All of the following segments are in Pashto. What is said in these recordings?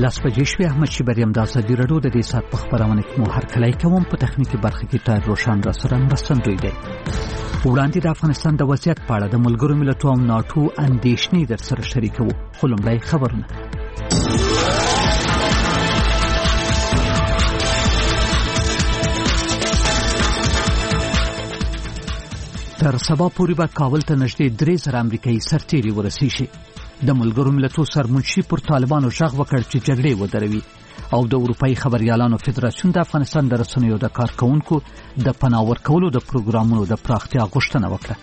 لاس بجې شوې احمد شیبریم د ازادي راډیو د دې ساعت په خبرونه کې مو هرکلی کوم په تخنیکي برخه کې تار روشن را سره مرستندوی دی. وړاندې د افغانستان د وضعیت په اړه د ملګرو ملتونو او ناتو اندېښنې در سره شریکو. خو لومړی خبرونه. تر سبا پورې به کابل ته نږدې 3000 امریکایي سرتیري ورسیږي. د ملګرو ملتونو سرمنشي پر طالبانو غږ وکړ چې جګړې ودروي او د اروپאי خبريالانو فدراسیون د افغانستان د رسنیو د کارکونکو د پناه ورکولو د پروګرامونو د پراختیا غوښتنه وکړه.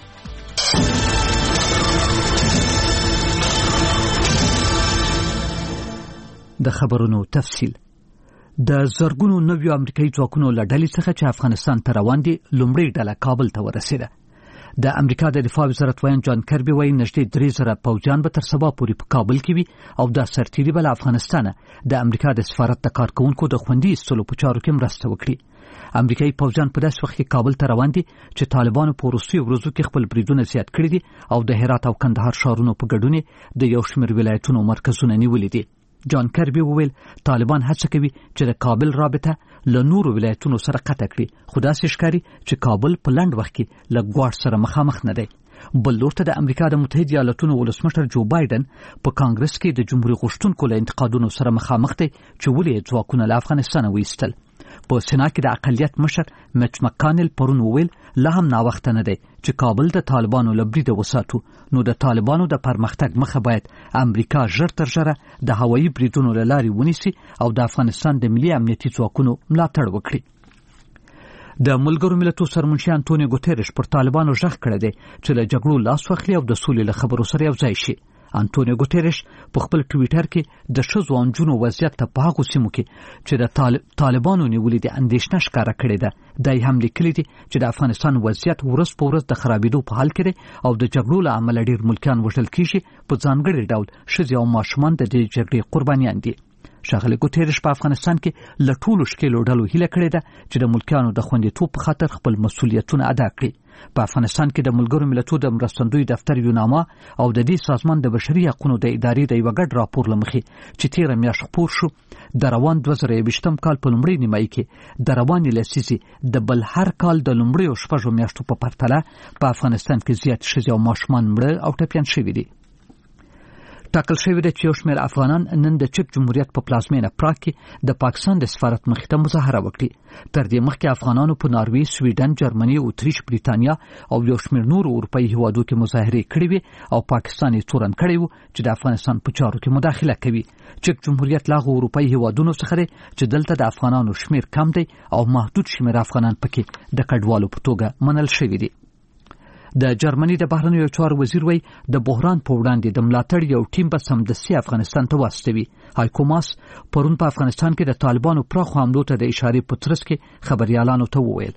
د خبرونو تفصیل. د زرګونو نویو امریکایي ځواکونو له ډلې څخه چې افغانستان ته روان دي لومړی ډله کابل ته ورسېده. د امریکا د دفاع وزارت وایي جان کربي وایي نږدې 3000 پوځیان به تر سبا پورې په کابل کې وي او د سرتیري بل افغانستان د امریکا د سفارت د کارکونکو د خوندي استلو په چارو کې مرسته وکړي. امریکایي پوځیان په داسې وخت کې کابل ته روان دي چې طالبانو په وروستیو ورځو کې خپل بریدونه زیات کړي دي او د هرات او کندهار ښارونو په ګډون د یو شمېر ولایتونو مرکزونه نیولي دي. جان کربي وویل طالبان هڅه کوي چې د کابل رابطه له نورو ولایتونو سره قطع کړي، خو داسې ښکاري چې کابل په لنډ وخت کې له ګواښ سره مخامخ نه دی. بل لور ته د امریکا د متحده ایالاتونو ولسمشر جو بایدن په کانګرس کې د جمهوریت غوښتونکو له انتقادونو سره مخامخ دی چې ولې ځواکونه له افغانستان وایستل. په سنا کې د اقلیت مشر میچ مکانل پرون وویل لا هم ناوخته نه دی چې کابل د طالبانو له بریده وساتو، نو د طالبانو د پرمختګ مخه باید امریکا ژر تر ژره د هوایي بریدونو له لارې ونیسي او د افغانستان د ملي امنیتي ځواکونو ملاتړ وکړي. د ملګرو ملتونو سرمنشي انټونیو ګوتریش پر طالبانو غږ کړی دی چې له جګړو لاس واخلي او د سولې له خبرو سره یو ځای شي. انټونیو ګوتریش په خپل ټویټر کې د ښځو او نجونو وضعیت ته په هغو سیمو کې چې د طالبانو نیولې د اندېښنه ښکاره کړې ده. دا یې هم لیکلي دي چې د افغانستان وضعیت ورځ په ورځ د خرابېدو په حال کې دی او د جګړو له امله ډېر ملکیان وژل کېږي، په ځانګړي ډول ښځې او ماشومان د دې جګړې قربانیان دي. ښاغلی ګوتریش په افغانستان کې له ټولو ښکېلو ډلو هیله کړې ده چې د ملکیانو د خوندیتوب په خاطر خپل مسؤلیتونه ادا کړي. په افغانستان کې د ملګرو ملتونو د مرستندوی دفتر یوناما او د دې سازمان د بشري حقوقو د ادارې د یو ګډ راپور لمخې چې تیره میاشت خپور شو د روان 2020 کال په لومړۍ نیمایي کې د روانې لسیزې د بل هر کال د لومړیو شپږو میاشتو په پرتله په افغانستان کې زیات ښځې او ماشومان مړه او ټپیان شوي دي. ټاکل شوی دی چې یو شمېر افغانان نن د چک جمهوریت په پلازمینه پراګ کې د پاکستان د سفارت مخې ته مظاهره وکړي. تر دې مخکې افغانانو په ناروې، سویډن، جرمني، اتریش، بریتانیا او یو شمېر نورو اروپایي هیوادو کې مظاهرې کړې وې او پاکستان یې تورن کړی و چې د افغانستان په چارو کې مداخله کوي. چک جمهوریت له هغو اروپایي هیوادونو څخه دی چې دلته د افغانانو شمېر کم دی او محدود شمېر افغانان پکې د کډوالو په توګه منل شوي دي. د جرمني د بهرنیو چارو وزیر وایي د بحران په وړاندې د ملاتړ یو ټیم به سمدستي افغانستان ته واستوي. هایکو ماس پرون په افغانستان کې د طالبانو پراخو حملو ته د اشارې په ترڅ کې خبريالانو ته وویل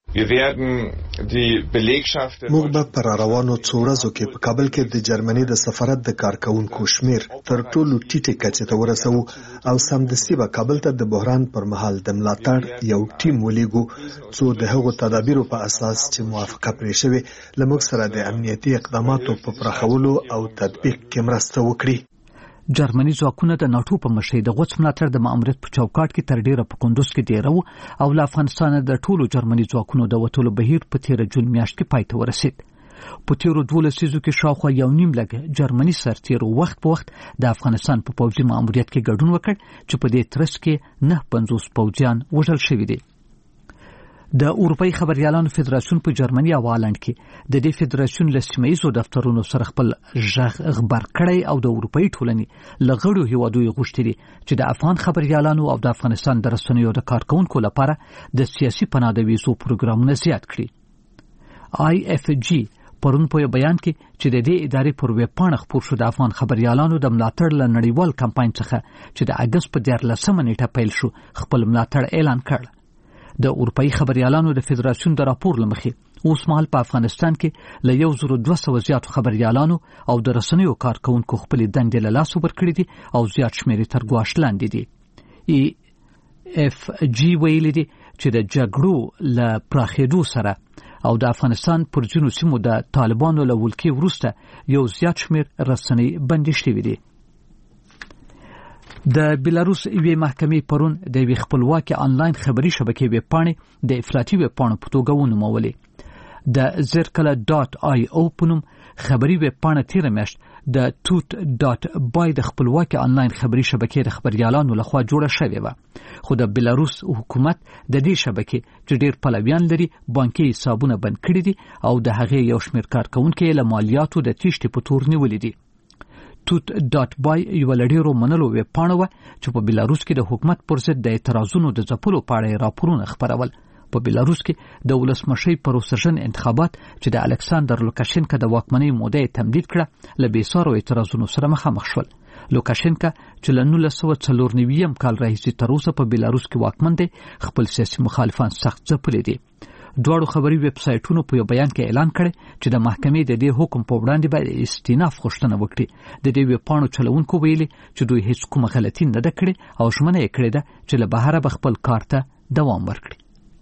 موږ به پر روانو څو ورځو کې په کابل کې د جرمني د سفارت د کارکونکو شمیر تر ټولو ټیټې کچې ته ورسوو او سمدستي به کابل ته د بحران پر مهال د ملاتړ یو ټیم ولیږو څو د هغو تدابیرو په اساس چې موافقه پرې شوې له موږ سره د امنیتي اقداماتو په پراخولو او تطبیق کې مرسته وکړي. جرمني ځواکونه د ناتو په مشرۍ د غوڅ ملاتړ د ماموریت په چوکاټ کې تر ډیره په کندوز کې ډیره او له افغانستان د ټولو جرمني ځواکونو د وټولو بهیر په 13 جون میاشت کې پای ته ورسید. په تیرو 12 لسیزو کې شاوخوا 1.5 لک جرمني سرتیرو وخت په وخت د افغانستان په پوځي ماموریت کې ګډون وکړ چې په دې ترڅ کې 950 پوځیان وژل شوي دي. د اروپאי خبريالانو فدراسیون په جرمني او هالند کې د دې فدراسیون له سیمه‌یزو دفترونو سره خپل غږ خبر کړی او د اروپאי ټولنې له غړو هیوادو غوښتي دي چې د افغان خبريالانو او د افغانستان د رسنیو د کارکونکو لپاره د سیاسي پناه د ویزو پروګرامونه زیات کړي. IFG پرون په بیان کې چې د دې ادارې پر ویب پاڼه خپور شو د افغان خبريالانو د ملاتړ له نړیوال کمپاین څخه چې د اگست په 14 نیټه پیل شو خپل ملاتړ اعلان کړ. د اروپאי خبريالانو د فدراسیون د راپور لمخې اوس مهال په افغانستان کې له 1200 زیاتو خبريالانو او د رسنیو کارکونکو خپل دندې له لاسه ورکړي دي او زیات شمېر تر ګواښ لاندې دي. EFG ویلي دي چې د جګړو له پراخېدو سره او د افغانستان پر ځینو سیمو د طالبانو له ولکې وروسته یو زیات شمېر رسنۍ بندي شوي دي. د بیلاروس یوې محکمې پرون د یوې خپلواکې آنلاین خبري شبکې ویب پاڼې د افراطي ویب پاڼو په توګه ونومولې. د zirkala.io په نوم خبري ویب پاڼه تیره میاشت د tut.by د خپلواکې آنلاین خبري شبکې د خبريالانو لخوا جوړه شوې وه. خو د بیلاروس حکومت د دې شبکې چې ډېر پلویان لري بانکي حسابونه بند کړي دي او د هغې یو شمېر کارکونکي له مالیاتو د تیښتې په تور نیولي دي. tut.by یو لړیرو منلو ویب پاڼه وه چې په بیلاروس کې د حکومت پر ضد د اعتراضونو د ځپلو په اړه راپورونه خپرول. په بیلاروس کې د ولسمشۍ پروسژن انتخابات چې د الکساندر لوکاشینکا د واکمنۍ موده تمدید کړه له بېسارو اعتراضونو سره مخامخ شول. لوکاشینکا چې له 1994 کال راهیسې تر اوسه په بیلاروس کې واکمن دی خپل سیاسي مخالفان سخت ځپلي دي. دواړو خبري ویب سایټونو په یو بیان کې اعلان کړی چې د محکمې د دې حکم په وړاندې باید استیناف غوښتنه وکړي. د دې ویب پاڼو چلوونکو ویلي چې دوی هیڅ کومه غلطي نه ده کړې او ژمنه یې کړې ده چې له بهره به خپل کار ته دوام ورکړي.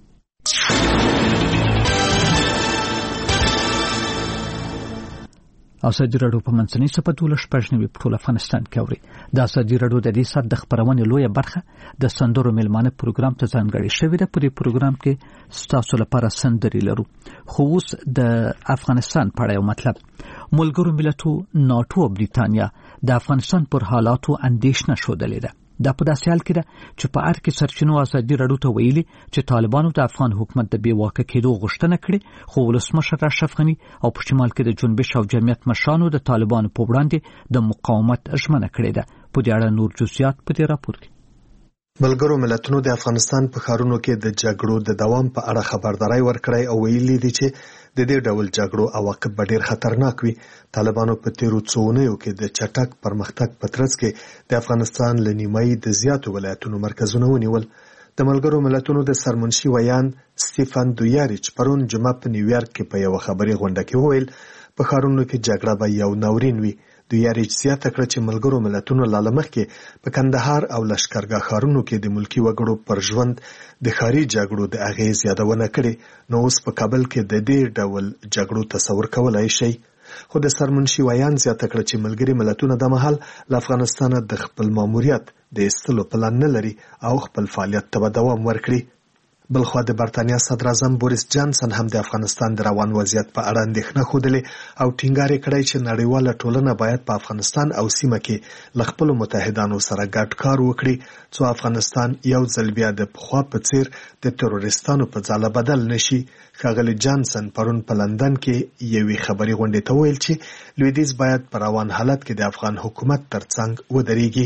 ازادي راډیو په منځنۍ صفحه 12 په ټول افغانستان کې اوري. د ازادي راډیو د دې سات د خبرونې لویه برخه د سندرو میلمانه پروګرام ته ځانګړې شوې ده. په دې پروګرام کې ستاسو لپاره سندرې لرو. خو اوس د افغانستان په اړه یو مطلب. ملګرو ملتو ناتو او بریتانیا د افغانستان پر حالاتو اندېښنه ښودلې ده. دا په داسې حال کې ده چې په اړ کې سرچینو ازادي راډیو ته ویلي چې طالبانو د افغان حکومت د بې واکه کېدو غوښتنه کړې خو ولسمشر اشرف غني او په شمال کې د جنبش او جمعیت مشرانو د طالبانو په وړاندې د مقاومت ژمنه کړې ده. په دې اړه نور جزئیات په دې راپور کې. ملګرو ملتونو د افغانستان په ښارونو کې د جګړو د دوام په اړه خبرداري ورکړې او ویلي دي چې د دې ډول جګړو عواقب به ډېر خطرناک وي. طالبانو په تیرو څو اونیو کې د چټک پرمختګ په ترڅ کې د افغانستان له نیمایي د زیاتو ولایتونو مرکزونه ونیول. د ملګرو ملتونو د سرمنشي ویان سټیفن دویاریچ پرون جمعه په نیویارک کې په یو خبري غونډه کې وویل په ښارونو کې جګړه به یو ناورین وي. دویاریچ زیاته کړه چې ملګرو ملتونو له مخکې په کندهار او لشکرګاه ښارونو کې د ملکی وګړو پر ژوند د ښاري جګړو د اغېز یادونه کړې. نو اوس په کابل کې د دې ډول جګړو تصور کولای شي. خو د سرمنشي ویان زیاته کړه چې ملګري ملتونه د مهال له افغانستان د خپل ماموریت د ایستلو پلان نه لري او خپل فعالیت ته دوام ورکړي. بلخوا د برتانیا صدر اعظم بوریس جانسن هم د افغانستان د روان وضعیت په اړه اندېښنه ښودلې او ټینګار کړی چې نړیواله ټولنه باید په افغانستان او سیمه کې له خپلو متحدانو سره ګډ کار وکړي څو افغانستان یو ځل بیا د پخوا په څیر د تروریستانو په ځاله بدل نشي. ښاغلی جانسن پرون په لندن کې یوې خبري غونډې ته ویل چې لویدیځ باید په روان حالت کې د افغان حکومت ترڅنګ ودرېږي.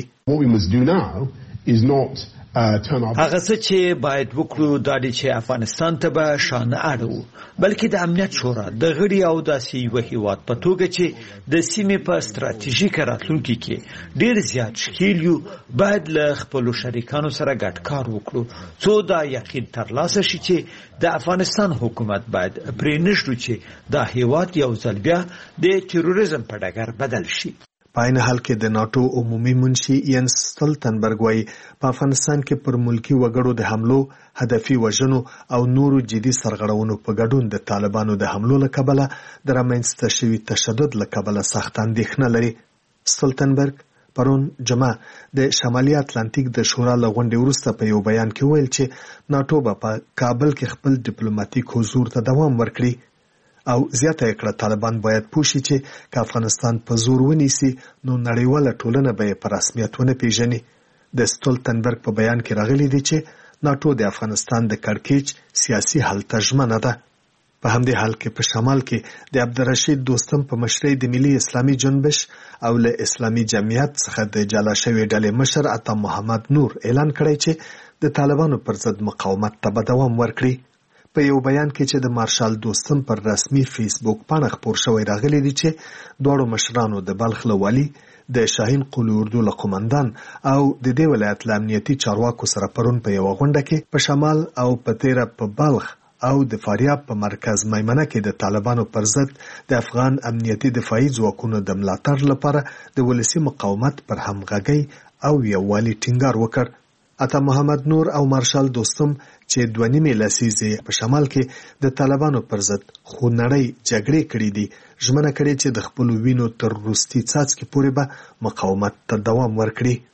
هغه څه چې باید وکړو دا دی چې افغانستان ته به شان اړو بلکې د امنیت شورا د غړي او داسې یو هیواد په توګه چې د سیمې په ستراتیژیک راتلونکي کې ډیر زیات شکیل یو باید له خپل شریکانو سره ګډ کار وکړو څو دا یقین ترلاسه شي چې د افغانستان حکومت باید پرې نشو چې دا هیواد یو ځل بیا د تروریزم په ډګر بدل شي. په عین حال کې د ناتو عمومي منشي ینس ستولتنبرګ وايي په افغانستان کې پر ملکی وګړو د حملو هدفي وژنو او نورو جدي سرغړونو په ګډون د طالبانو د حملو له کبله د رامنځته شوي تشدد له کبله سخت اندېښنه لري. ستولتنبرګ پرون جمعه د شمالي اتلانتیک د شورا له غونډې وروسته په یو بیان کې ویل چې ناتو به په کابل کې خپل ډیپلوماټیک حضور ته دوام ورکړي او زیاته کړه طالبان باید پوښي چې که افغانستان په زور ونیسي نو نړیواله ټولنه به په رسمیت ونه پیژني. د ستولتنبرګ په بیان کې راغلي دي چې ناتو د افغانستان د کړکېچ سیاسي حل ته ژمنه ده. په همدې حال کې په شمال کې د عبدالرشید دوستم په مشرۍ د ملي اسلامي جنبش او له اسلامي جمعیت څخه د جلا شوی ډلې مشر عطا محمد نور اعلان کړی چې د طالبانو پر ضد مقاومت ته به دوام ورکړي. په یو بیان کې چې د مارشال دوستم پر رسمي فیسبوک پاڼه خپور شوی راغلی دی چې دواړو مشرانو د بلخ له والي د شاهین قلی اردو له قومندان او د دې ولایت له امنیتي چارواکو سره پرون په یو غونډه کې په شمال او په تیره په بلخ او د فاریاب په مرکز میمنه کې د طالبانو پر ضد د افغان امنیتي دفاعي ځواکونو د ملاتړ لپاره د ولسي مقاومت پر همغږۍ او یووالي ټینګار وکړ. عطا محمد نور او مارشال دوستم چې 2.5 لسیزې په شمال کې د طالبانو پر ضد خونړۍ جګړې کړې دي ژمنه کړې چې د خپل وینو تر وروستي څاڅکي پورې به مقاومت ته دوام ورکړي.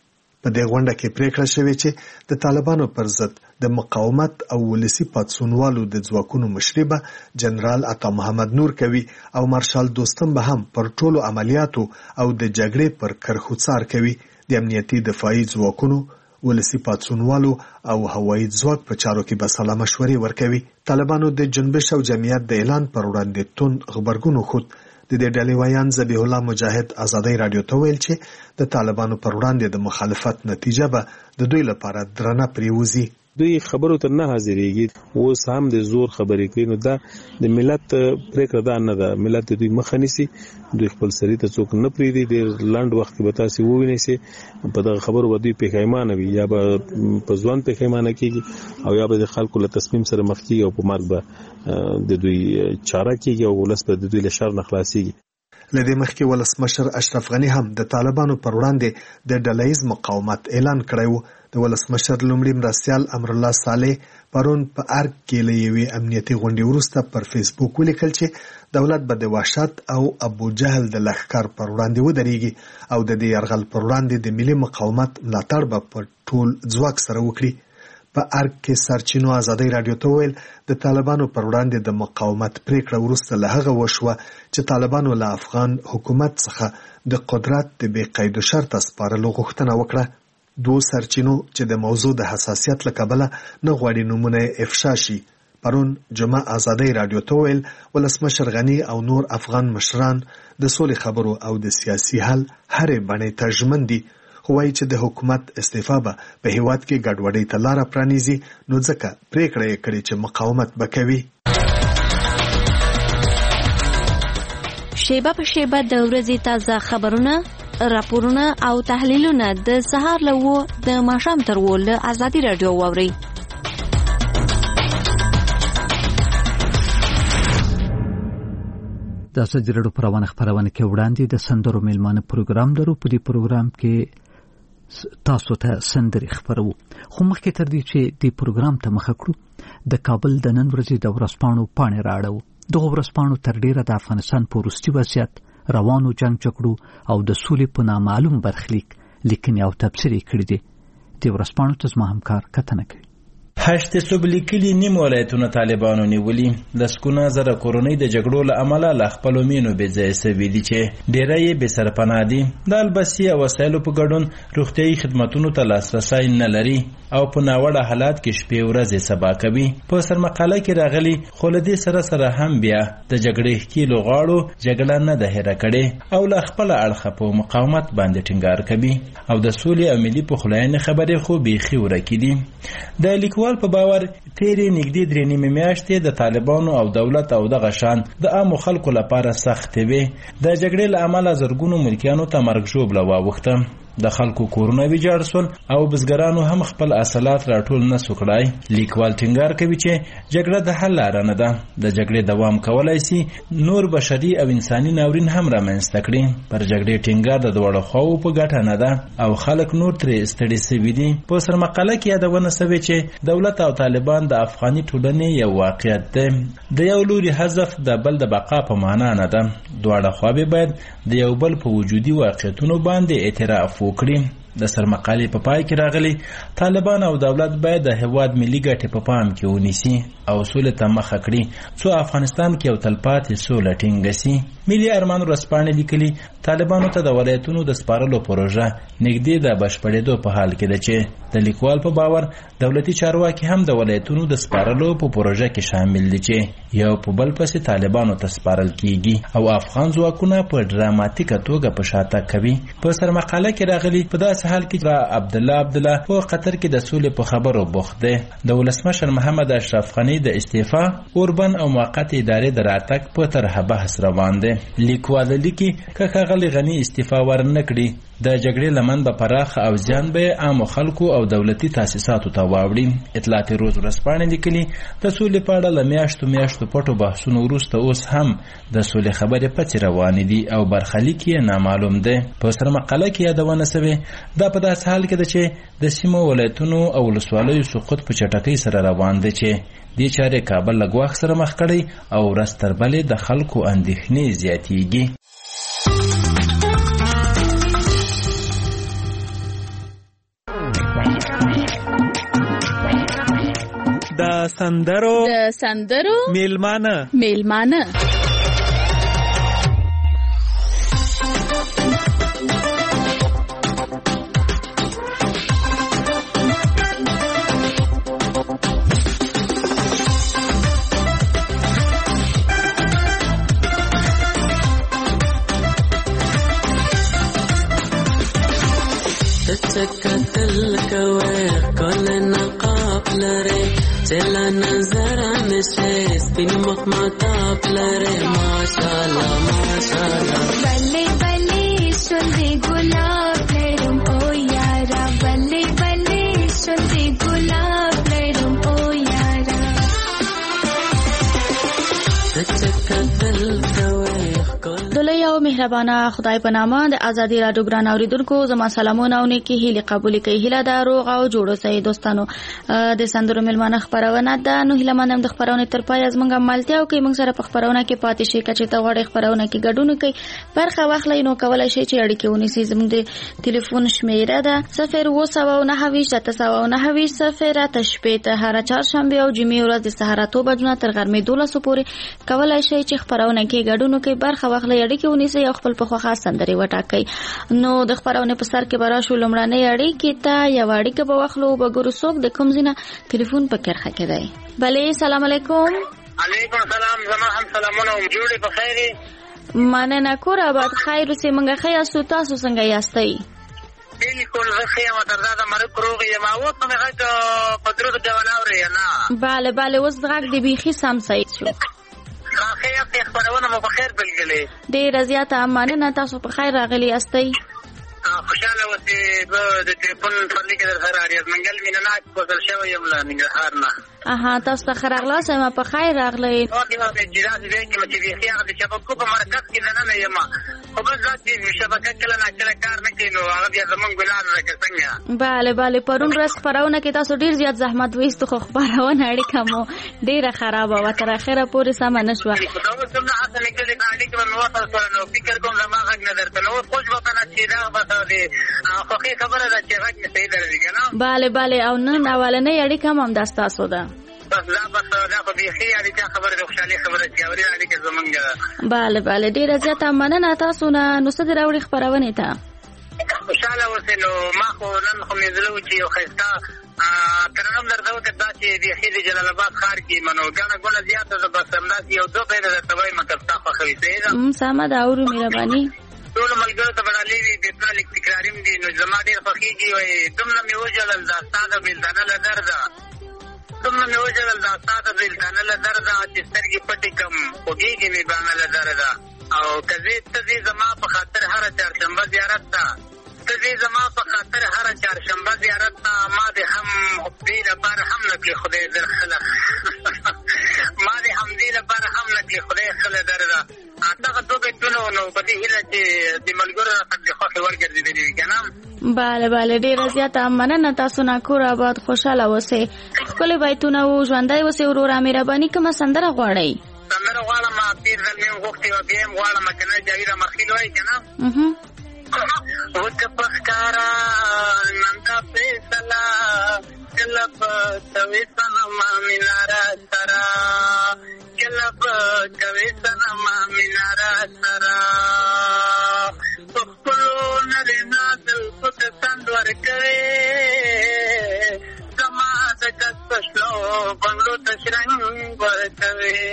په دې غونډه کې پریکړه شوې چې د طالبانو پر ضد د مقاومت او ولسی پاتسونوالو د ځواکونو مشري به جنرال عطا محمد نور کوي او مارشال دوستم به هم پر ټولو عملیاتو او د جګړې پر کرخو څار کوي. د امنیتي دفاعي ځواکونو، ولسی پاتسونوالو او هوایي ځواک په چارو کې به سلا مشورې ورکوي. طالبانو د جنبش او جمعیت د اعلان پر وړاندې تون خبرګون خود د دې ډلې ویان ذبیح الله مجاهد ازادۍ رادیو ته ویل چې د طالبانو پر وړاندې د مخالفت نتیجه به د دوی لپاره درنه پریوزي. دوی خبرو ته نه حاضرېږي، اوس هم د زور خبرې کوي. نو دا د ملت پریکړه ده نه ده، ملت دوی مخه نیسي، دوی خپل سری ته څوک نه پریږدي. ډېر لنډ وخت کې به تاسې ووینئ چې په دغه خبرو به دوی پښیمانه وي، یا به په ځوان پښیمانه کېږي او یا به د خلکو له تصمیم سره مخ کېږي او په مرګ به د دوی چاره کېږي او ولس به د دوی له شر نه خلاصېږي. لدې مخکې ولسمشر اشرف غنی هم د طالبانو پر وړاندې د ډلهیز مقاومت اعلان کړی و. د ولسمشر لومړي مرستیال امرالله صالح پرون په ارګ کې له یوې امنیتي غونډې وروسته پر فیسبوک ولیکل چې دولت به د وحشت او ابو جهل د لښکر پر وړاندې ودرېږي او د دې یرغل پر وړاندې د ملي مقاومت ملاتړ به په ټول ځواک سره وکړي. په ارګ کې سرچینو ازادۍ رادیو ته ویل د طالبانو پر وړاندې د مقاومت پریکړه وروسته له هغه وشوه چې طالبانو له افغان حکومت څخه د قدرت د بې قید شرط سپارلو غوښتنه وکړه. دوه سرچینو چې د موضوع د حساسیت له کبله نه غواړي نومونه افشا شي پرون جمعه ازادۍ رادیو ته ویل ولسمشر غنی او نور افغان مشران د سولې خبرو او د سیاسي حل هرې بڼې ته ژمن دي، خو وایي چې د حکومت استعفا به په هیواد کې ګډوډۍ ته لاره پرانیزي، نو ځکه پریکړه یې کړې چې مقاومت به کوي. شیبه په شیبه د ورځې تازه خبرونه، راپورونه او تحلیلونه د سهار له 9 د ماښام تر 10 له ازادي رادیو واورئ. د ازادي رادیو پروانه خبرونه کې وړاندې د سندرو میلمانه پروګرام لرو. په دې پروګرام کې تاسو ته سندري خبرو، خو مخکې تر دې چې د پروګرام ته مخه کړو د کابل د نن ورځې د ورځپاڼو پاڼې راړو. د ورځپاڼو تر ډیره د افغانستان په وروستي وضعیت، روانو جنگ جګړو او د سولې په نامعلوم برخلیک لیکنې او تبصرې کړې دي. د ورځپاڼو ته زما همکار کتنه کوي. هشت صوب لیکلي نیم ولایتونه طالبانو نیولي. لسګونه زره کورنۍ د جګړو له امله له خپلو مینو بې ځایه سوي دي چې ډیری یې بې سرپناه دي. د البسي او وسایلو په ګډون روغتیایي خدمتونو ته لاسرسی نه لري او په ناوړه حالات کې شپې ورځې سبا کوي. په سرمقاله کې راغلي خو له دې سره هم بیا د جګړې ښکیلو غاړو جګړه نه ده هېره کړې او له خپله اړخه په مقاومت باندې ټینګار کوي او د سولې او ملي پخلاینې خبرې خو بیخي ورکې دي. د لیکوال په باور تیرې نږدې 3 میاشتې د طالبانو او دولت او دغه شان د عامو خلکو لپاره سختې وې. د جګړې له امله زرګونو ملکیانو ته مرګ ژوبله واوښته. د خلکو کورونه ویجاړ سول او بزګرانو هم خپل حاصلات راټول نه سو کړای. لیکوال ټینګار کوي چې جګړه د حل لاره نه ده. د جګړې دوام کولای شي نور بشري او انساني ناورین هم رامنځته کړي. پر جګړې ټینګار د دواړو خواو په ګټه نه ده او خلک نور ترې ستړي سوي دي. په سرمقاله کې یادونه شوې چې دولت او طالبان د افغاني ټولنې یو واقعیت دی. د یو لوري هدف د بل د بقا په معنا نه ده. دواړه خواوې باید د یو بل په وجودي واقعیتونو باندې اعتراف وکړي. د سرمقالې په پای کې راغلي طالبان او دولت باید د هیواد ملي ګټې په پام کې ونیسي او سولې ته مخه کړي څو افغانستان کې یو تلپاتې سوله ټینګه سي. ملي ارمان ورځپاڼې لیکلي طالبانو ته د ولایتونو د سپارلو پروژه نږدې د بشپړېدو په حال کې ده چې د لیکوال په باور دولتي چارواکي هم د ولایتونو د سپارلو په پروژه کې شامل دي چې یو په بل پسې طالبانو ته سپارل کیږي او افغان ځواکونه په ډراماتیکه توګه په شاته کوي. په سرمقاله کې راغلي په داسې حال کې چې عبدالله په قطر کې د سولې په خبرو بوخت دی. د ولسمشر محمد اشرف غنی د استعفا اوربن او موقت ادارې د راتګ په طرحه بحث روان دی. لیکوال لیکي که ښاغلی غنی استعفا ورنه کړي د جګړې لمن به پراخ او زیان به عامو خلکو او دولتي تاسیساتو ته واوړي. اطلاعات روز ورځپاڼې لیکلي د سولې په اړه له میاشتو پټو بحثونو وروسته اوس هم د سولې خبرې پڅې روانې دي او برخلیک یې نامعلوم دی. په سرمقاله کې یادونه شوې دا په داسې حال کې ده چې د سیمو ولایتونو او ولسوالیو سقوط په چټکۍ سره روان دی چې دې چارې کابل له ګواښ سره مخ کړی او ورځ تر بلې د خلکو اندېښنې زیاتېږي. د سندرو میلمانه تل کوي کول نقاب لري چل نظر نشه سپین مخ ماتاب لري ماشاءالله ماشاءالله بلې بلې شونډې ګلاب لرم او یارا بلې بلې شونډې ګلاب لرم او یارا تل کوي دلای او مهربانه خدای په نامه د ازادي راډیو ګران اوریدونکو زما سلامونه او نیکی هیله قبول کړئ. هیله دا روغ او جوړ اوسئ دوستانو. د سندرو میلمانه خبرونه ده نو هیله منم د خبرونه تر پای از مونږه مالتیا او کوي مونږ سره په خبرونه کې پاتې شي کچې ته وړي خبرونه کې ګډون کوي برخه واخلئ نو کولای شئ چې اړیکه ونیسئ. زموږ د ټلیفون شمیره ده 02920 هر چهارشنبه او جمعې ورځ د سهار 2 بجو تر غرمې 12 پورې کولای شئ چې خبرونه کې ګډون کوي برخه واخلئ اړیکه ونیسئ او خپل په خوښه سندري وټاکئ. نو د خبرونه په سر کې برا شو لمړنۍ اړیکه ته یا اړیکه په واخلو وګورو څوک د کوم ځینه ټلیفون په کرخه کې دی. بله سلام علیکم. علیکم سلام. زما هم سلامونه جوړې په خیر. مننه کور آباد خیر اوسې منګه خیا سو تاسو څنګه یاستئ؟ بالکل خیا متردا د مرګ روغ یم او ته مګه په درو د جولاوري نه. بله اوس دغه د بیخي سم صحیح شو. خیر په خبرونه مو په خیر بلګلې. ډېر زیاته مننه تاسو په خیر راغلی یاستئ. خوشاله اوسئ. د ټلیفون په لګي در سره اړیز منګل مینه په ځل شوی یم لا ننګرهار نه. تاسو ته خراغلا سم په خیر راغلی. او دا د جراز دې کې چې بیا خیاغه د شبکو په مرکز کې نه یم. خو بس ذاتي شبکه کله نه کله کار نه کوي نو هغه بیا زمونږ ګلان راکې څنګه. بله پرون ورځ خبرونه کې تاسو ډیر زیات زحمت وایستو خو خبرونه اړیکه مو ډیره خراب و تر اخره پورې سم نه شو. دا څنګه حسن کې د اړیکه نو وصل نو فکر کوم زما غږ نه درته نو خوش وکنه چې دا به دې خو خبره ده چې غږ نه صحیح درځي کنه. بله او نن اولنې اړیکه هم داستاسو ده. بس دا په بيخي اړیکه خبره د خوشالي خبره چې اوري اړیکه زمونږ. بله ډیره زیاته مننه تاسو نه نو څه دراوړي خبرونه ته. خوشاله اوسئ. نو ما خو نن خو مې زلو چې یو خسته ترنم درته وکړه چې بيخي د جلال آباد ښار کې منو ګڼه ګونه زیاته ده بس همداسې یو دوه پیدا درته وایم که ستا خوښوي صحیح ده. سمه ده اورو مهرباني. ټولو ملګرو ته بډالې وي بېپنه لیک تکراریم دي نو زما ډېر خوښېږي وایي دومره مې وژړل دا ستا د بېلتانه له درده دومره مې وژړل دا ستا د بېلتانه له درده چې سترګې پټې کړم خوږېږي مې بانه له درده او که ته ځې زما په خاطر هره چهارشنبه زیارت ته ته ځې زما په خاطر هره چهارشنبه زیارت ته ما دې هم دې لپاره هم نه کړي خدای در خله ما دې هم دې لپاره هم نه کړي خدای خله درده. دغه دوه بیتونه نو په دې هیله چې د ملګرو راڅخه د خوښې وړ ګرځېدلي وي که نه. بله ډېره زیاته مننه تاسو نه کور آباد خوشحاله اوسئ. ښکلي بیتونه و ژوندی اوسئ وروره. مهرباني کومه سندره غواړئ؟ سندره غواړم تېر ځل مې غوښتې وه بیا یې غواړم که نه جاوید احمدخیل وایي که نه. وکه په ښکاره نن دا فیصله کله به کوې صنمه مینه را سره کله به کوې صنمه مینه را سره په خپلو نرېنا زلفو ته تند ورکوې زما د کس په شلو بنګړو ته شرنګ ورکوې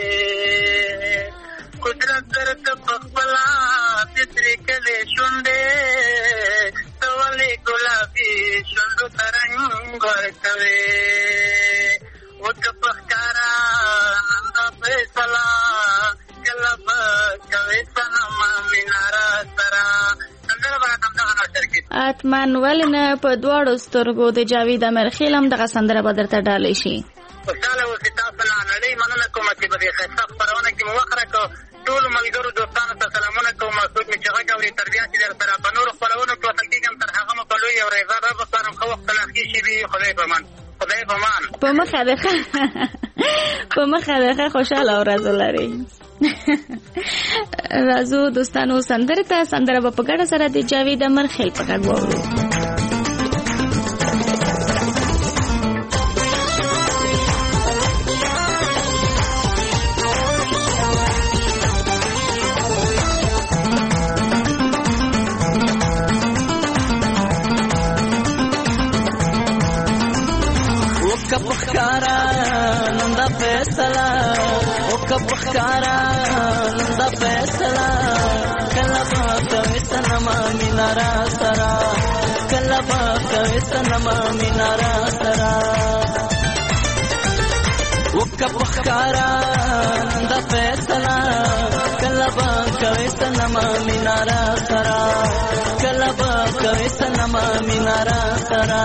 قدرت درته په خپله فطرې کلې شونډې ته ولې ګلابي شونډو ته رنګ ورکوې وکه په ښکاره نن دا فیصله کله به کوې صنمه مینه را سره. سندره به راته همدغه نشر کړي. حتماً ولې نه په دواړو سترګو د جاوید امیرخیل هم دغه سندره به درته ډالۍ شي. خوشحاله اوسئ. تاسو نه نړۍ مننه کوم چې په دې ښایسته خپرونه کې مو وخت راکړو. ټولو ملګرو دوستانو ته سلامونه کوم. څوک مې چې غږ اوري تر بیا چې در سره په نورو خپرونو کې وصل کېږم تر هغه مو په لوی او رضا رب سپارم. ښه وخت تلاښي شي وي. خدای په امان. په مخه ده په مخه ده. خوشحاله ورځ ولرئ. راځو دوستانو سندره ته. سندره به په ګډه سره د جاوید امیرخیل په غږ واورو. پخکارا نن د فیصله وکړه پخکارا نن د فیصله کله به کوي سنما مینا را سره کله به کوي سنما مینا را سره وکړه پخکارا نن د فیصله کله به کوي سنما مینا را سره کله به کوي سنما مینا را سره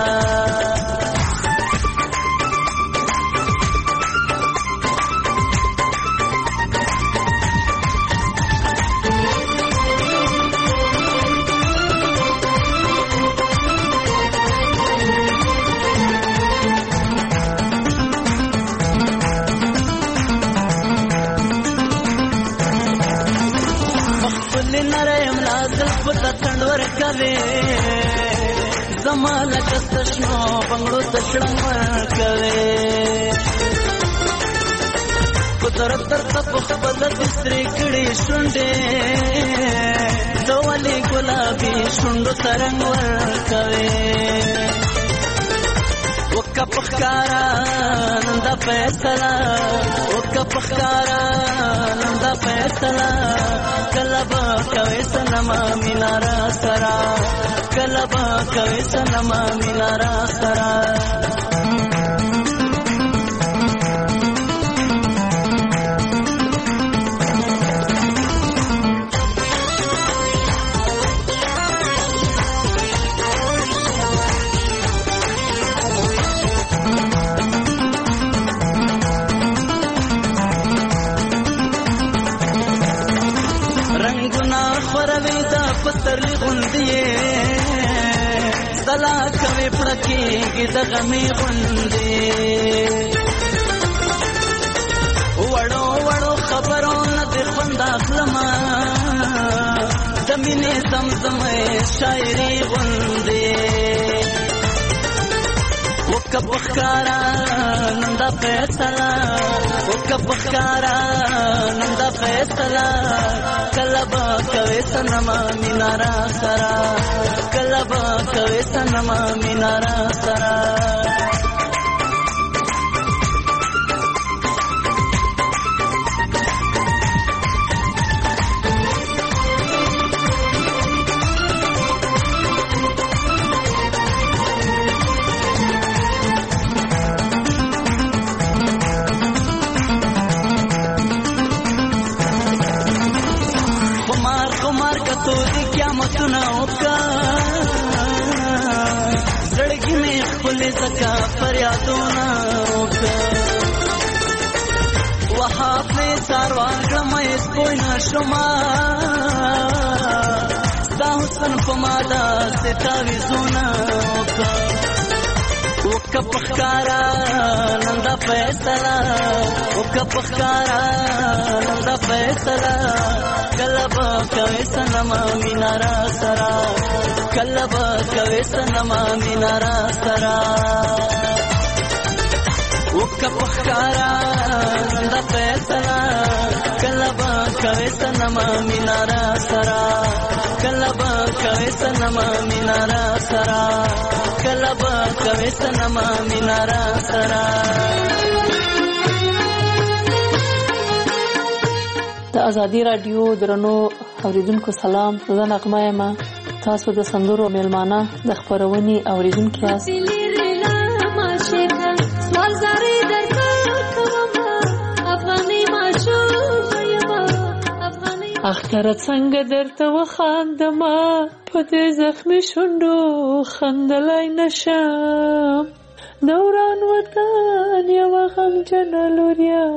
تندور کوي زماله کستشنو بنگړو تشړم کوي قدرت درته په خپل دستري کړي شونډې دوالي ګلابي شونډو ترنګ ور کوي وکړه پخکارا نن د فیصله وکړه پخکارا نن د فیصله کله به کوي سنما مینا را سره کله به کوي سنما مینا را سره پترلی غوندیه سلا کوي پړکیږي د غمې غوندې وړو وړو خبرونه د خوند اخلمه د مینې زمزمې شاعري غوندې وکړه پخکارا نن د فیصله وکړه پخکارا نن د فیصله کله به کوي سنما مینا را سره کله به کوي سنما مینا را سره زړګي مې خپل زکا فریادونه وحافه ساروان کمې سپوینه شما ستا حسن په ماده ستاوي زونه وکړه پخکارا نن د فیصله وکړه پخکارا نن د فیصله کله به کوي سنما مینا را سره کله به کوي سنما مینا را سره وکړه پخکارا نن د فیصله کله به کوي سنما مینا را سره کله به کوي سنما مینا را سره کله به کوي سنما مینا را سره د ازادي رادیو درنو اوریدونکو سلام زه نغمه یم تاسو د سندرو میلمانه د خبرونې اوریدونکو یاست اختر څنګه درته وخاندما په دې زخمي شونډو خندلای نشم دوران وطن یو غمجن لوریا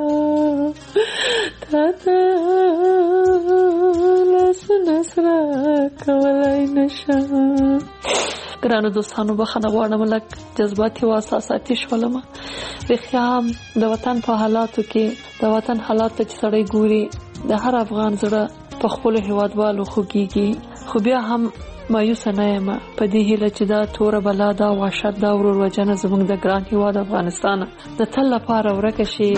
تاته لاسونه سره کولای نشم ګرانو دوستانو بخښنه غواړم لږ جذباتي او احساساتي شولم رښتیا د وطن په حالاتو کې د وطن حالات چې سړی ګوري د هر افغان زړه په خپل هیوادوالو خوږیږي خو بیا هم مایوس نه یم په دې هیله چې دا توره بلا دا وحشت دا ورور وجنه زموږ د ګران هیواد افغانستان د تل لپاره ورکه شي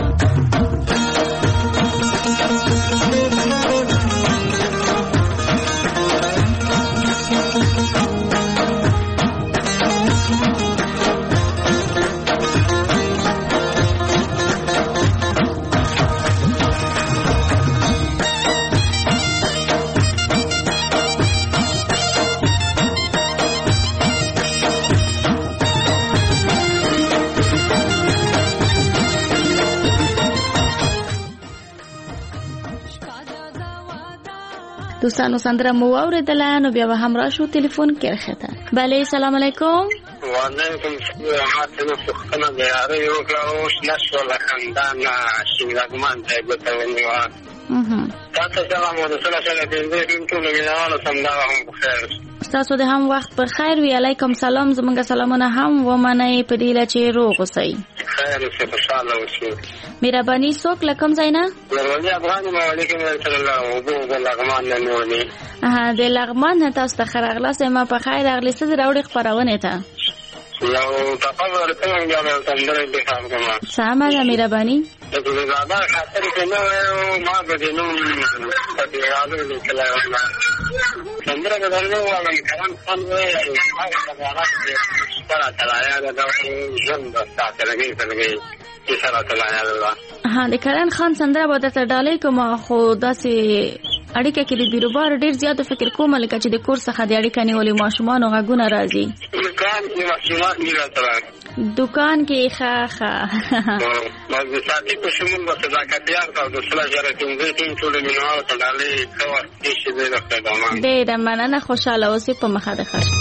دوستانو سندره مو اوریدله نو بیا به هم راشو ټلیفون کې راخته. بله سلام علیکم. وعلیکم السلام. حاتم سختنه د یاري یو کلاوش نشو لخندان شینګمان ته بتونیوا. تاسو سلام ورسول سره دې ټول مینوالو سمدا هم بخیر. تاسو د هم وخت پر خیر وی. علیکم سلام. زمونږ سلامونه هم ومنئ په دې لچې روغ اوسئ. خیر اوسئ خوشاله اوسئ. مهرباني څوک لکم زینا؟ ورولي افغان علیکم صلی الله او د لغمان نه نیولې. د لغمان تاسو ته خراغلا سم په خیر اغلی څه راوړي خبرونه ته. یو تاسو ورته یو تندر دې کار کوم. سلام مهرباني. د زړه خاطر کې نو ما به نو په دې حالو لیکل او تندر به درنه وایم کلام خان وې هغه راځي سره تلایا دا ژوند ساتل کېږي چې سره تلایا ده. ها د کرن خان سندره به درته ډالۍ کوم خو داسې اړیکه کې د بیروبار ډیر زیات فکر کوم لکه چې د کور څخه د اړیکه نیولې ماشومان او غږونه راځي. دکان کې ماشومان نه راځي. دکان کې ښه ما د ساتي په شمول د صداقت یار او د صلاح جره ټیم ټول مینوال ته ډالۍ کوي چې دې راځي. ډېر مننه. خوشاله اوسئ په مخه د خیر.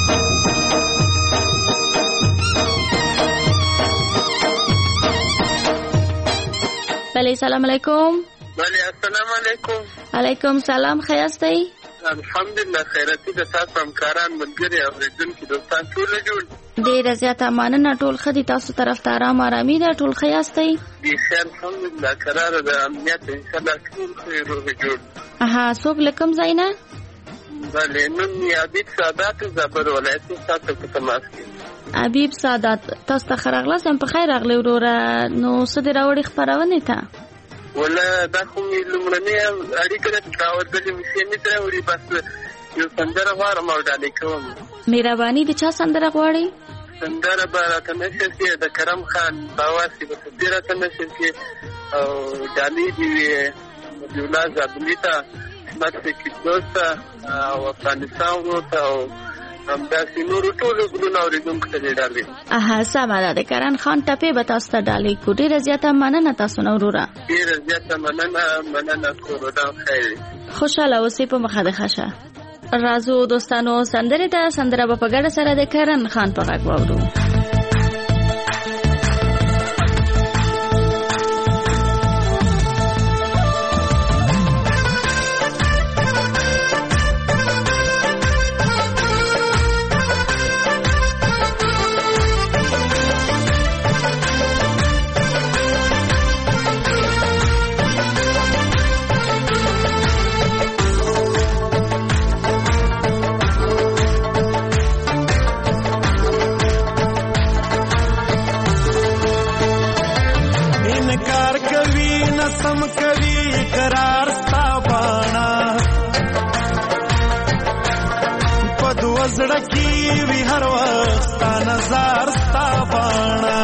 بله سلام علیکم. بله السلام علیکم. علیکم سلام. خیاستئ؟ الحمدلله خیراتي د تاسو همکاران ملګري اوریدونکي دوستان ټول جوړ. ډېره زیاته مننه. ټول ښه دي. تاسو طرف ته آرامي ده؟ ټول ښه یاستئ؟ الحمدلله قراره ده. امنیت انشاءالله ټول ښه روغ جوړ. څوک له کوم ځای نه؟ بله نوم یې حبیب سادات زابل ولایت تاسو په تماس کې. حبیب سادات تاسو ته ښه راغلاست. په خیر راغلی وروره. نو څه دې راوړي خپرونې ته؟ ولا دا خو مې لومړنۍ اړیکه ده راوړلې مې نه راوړي. بس یو سندره غواړم او ډالۍ کوم. مهرباني. د چا سندره غواړئ؟ سندره به راته نشر کړي د کرم خان باواسي به سندره راته نشر کړي او ډالۍ دې وي مدیولا زابلي ته مکسیکي دوسته او افغانستان ورته او همداسې نورو ټولو ګلونه اورېدونکو ته دې ډالۍ. سمه ده. د کرن خان ټپې به تاسو ته ډالۍ کړو. ډېره زیاته مننه تاسو نه وروره. ډېره زیاته مننه کورودان خیر. خوشحاله اوسئ په مخه د ښه. راځو دوستانو سندرې ته. سندره به په ګډه سره د کرن خان په غږ واورو. سم کوي قرار ستا باڼه په دوزړه کې وی هر وخت ستا نظر ستا باڼه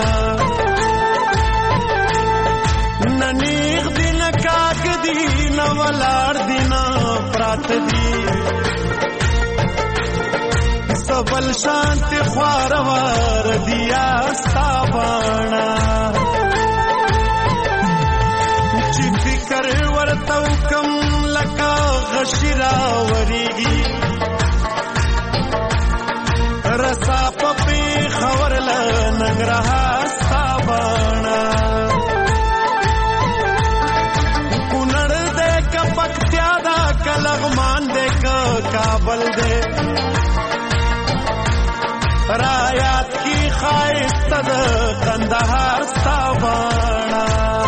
نه نیغ دی نه کاږ دی نه ولاړ دی نه پرات دی سبل شانت خوارور دیا ستا باڼه فکر ورتو کم لکا غشرا وریگی رسا پپی خور لنگ رہا ستابانا کنڑ دے کا پکتیا دا کا لغمان دے کا کابل دے رایات کی خواہست دا کندہار ستابانا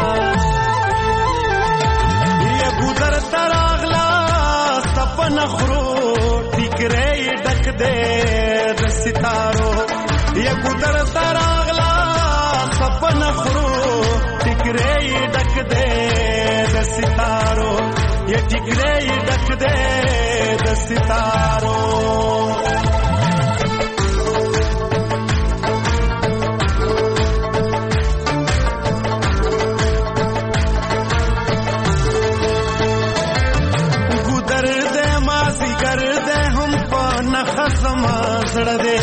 ګودر تراغلا سپن خرو ټیکرې ډک دې د ستارو یا ګودر تراغلا سپن خرو ټیکرې ډک دې د ستارو یا ټیکرې ډک دې د ستارو زړه دې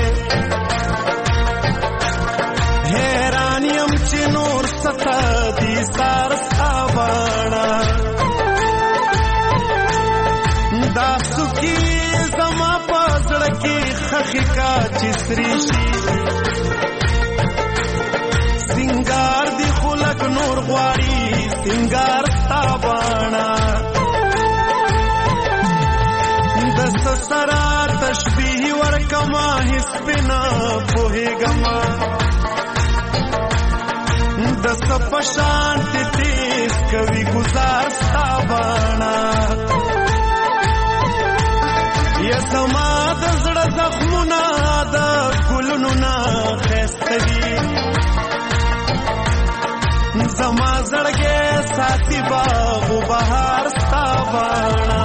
حیران یم چې نور ستا دي سار ستا باڼه چې سری شي سنگار دی خلق نور غواړي سنگار تابانا د سسرا تشبیه ورکما هیڅ بنا پوهېګما د سپشان تیز کوي گزار تابانا یا زما د زړه زخمونه د ګلونو نه ښایسته دي زما زړګی ساتي باغ و بهار ستا باڼه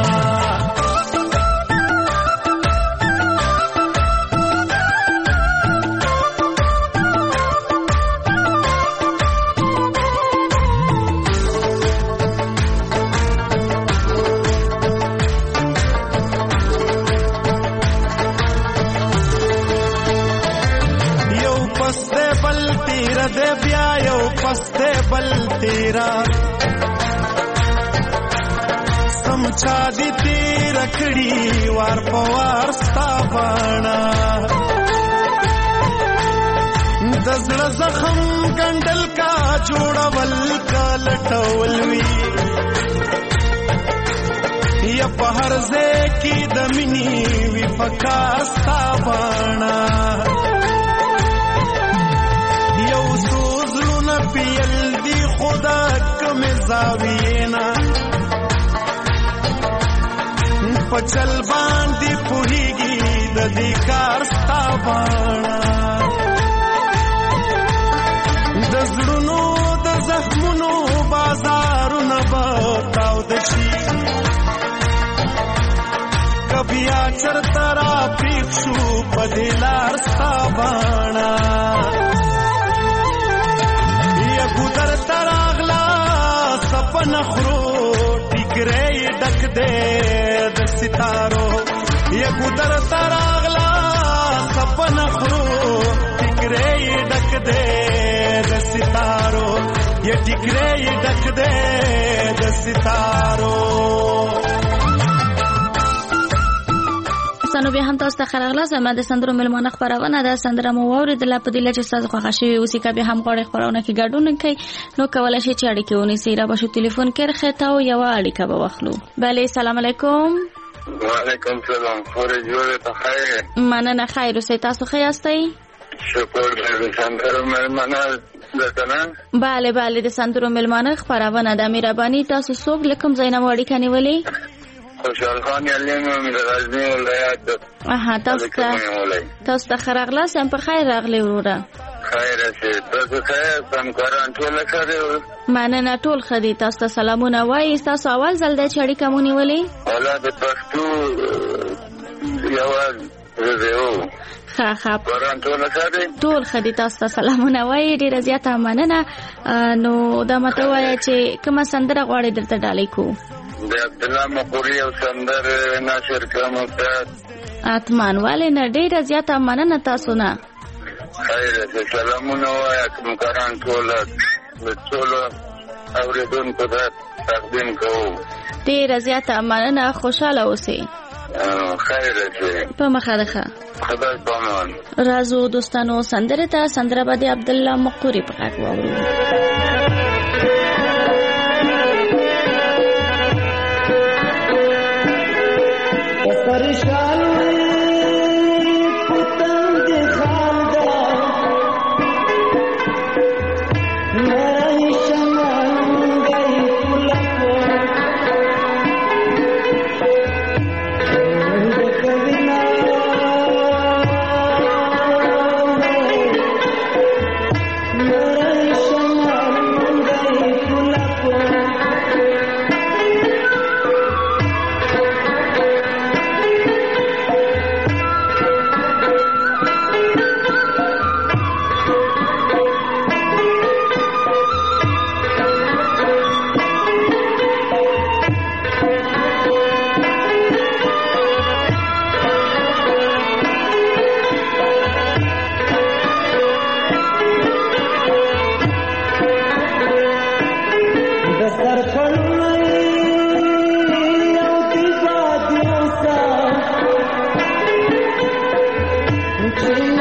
پسته بل تیرا سمچا دی تیر کړي وار پوار ستا باڼه د زړه زخم ګنډل کا جوړول کا لټول وی یا په هر ځای کې د مینې وی پکار ستا باڼه پیل دی خدا کم زاوینا پچل باندې پوهیږي د دې کار ستا باڼه د زړونو د زخمونو بازارونه به تاوده شي کبیا چرته را پریښ شو په دې لار ستا باڼه ګودر تراغلا سپن خرو ټیکرې ډک دې د ستارو یا ګودر تراغلا سپن خرو ټیکرې ډک دې د ستارو یا ټیکرې ډک دې د ستارو نو بیا هم تاسو ته خراغله زما د سندرو ملمانه خبرونه ده سندره مو واورېدله په دې لچ تاسو خوښ شوي اوسې که بیا هم غواړئ خبرونه کې ګډون کوي نو کولی شئ چې اړیکې ونیسئ را به شو تلیفون کې رخېته او یوه اړیکه به واخلو بله سلام علیکم وعلیکم سلام خورې جوړې ته خیر مننه خیر اوسئ تاسو ښه یاستئ شکر د سندرو ملمانه ده که نه بله بله د سندرو ملمانه خبرونه ده مهرباني تاسو څوک له کوم ځای نه مو اړیکه نیولې خوشحال خان علیم د غزني ولایت تاسو ته ښه راغلاست هم په خیر راغلی وروره خیر اوسې تاسو ښه یاست همکاران ټول ښه دي مننه ټول ښه دي تاسو ته سلامونه وایي ستاسو اول ځل دی چې اړیکه مو نیولې والا د پښتو یوه رضیو ښه کاران ټول ښه دي ټول ښه دي تاسو ته سلامونه وایي ډېره زیاته مننه نو دا ماته ووایه چې کومه سندره غواړئ درته ډالۍ کوو د عبدالله مقوري او سندر ناشر کړم استاد اتمان والے نه ډېره زیاته مننه تاسو نه خیر دې سلامونه وایه همکاران ټول د ټولو اورېدونکو ته تقدیم کوو ډېره زیاته مننه خوشحاله اوسئ خیر دې په مخه ده خدای پامان راځو دوستانو سندره ته سندره به د عبدالله مقوري په غږ واورو پریشان پتنگ دکھاندہ میرا ہی شمان گئی پلکو کبینا میرا ہی شمان گئی پلکو Thank you.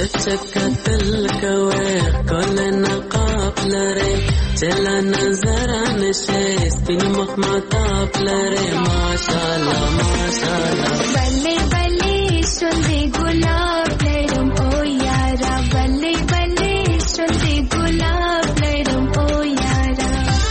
تل کوي کول نقاب لري چل نظر نشه سپین مخ ماتاب لري ماشاءالله ماشاءالله بلې بلې شونډې ګلاب لرم او یارا بلې بلې شونډې ګلاب لرم او یارا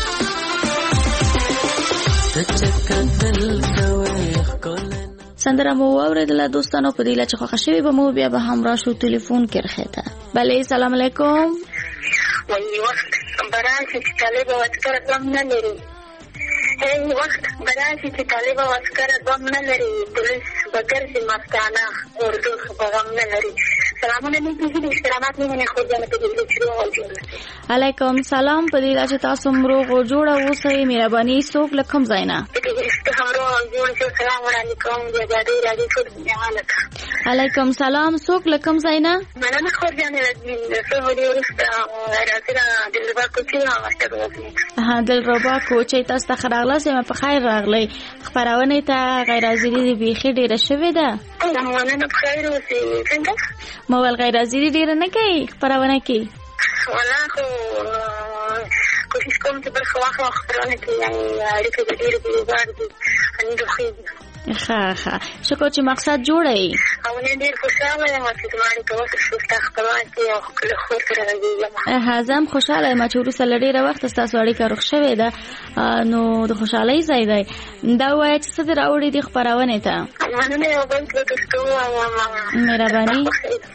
تل کوي کول سندره مو اوریدله دوستانو په دې لچ خوښ شوی به مو بیا به همراه شو ټلیفون کې راخته بلې سلام علیکم وای وخت براشي چې طالب واسکر بم نه لري هی وخت براشي چې طالب واسکر بم نه لري پولیس بګر سي مستانه اردو بم نه لري سلامونه دې دې اشتراکات نه خو ځنه په دې شروع علیکم سلام په دې لچ تاسو مرو جوړه اوسئ مهرباني څوک لکم زینا السلام علیکم جزادي راځي ټول علیکم سلام څوک لکم زینا مننه خو ځنه څه ودی ورسته راځي دلبا کوچي راځي ها دلربا کوچي تاسو ته راغله سم په خیر راغلی خبرونه ته غیر حاضری دی بيخي ډیره شوې ده مننه په خیر اوسئ څنګه مو ول غیر حاضری ډیره نه کوي خبرونه کوي ولا خو کوشش کوم چې بل خبرونه کوي یعنی اړیکې ډیره دي ان دوی ښه شکر چې مقصد جوړی او نه ډیر خوشاله یم چې زموږ کوڅه شوسته خپلواکي او خپل خور سره راځي هازم خوشاله یم چې ورسره لډیره وخت تاسو اړیکه روښ شوې ده نو د خوشحالۍ ځای دی دا وایي چې څه راوړي دي خبرونه ته مننه یو بل څه کوم مهرباني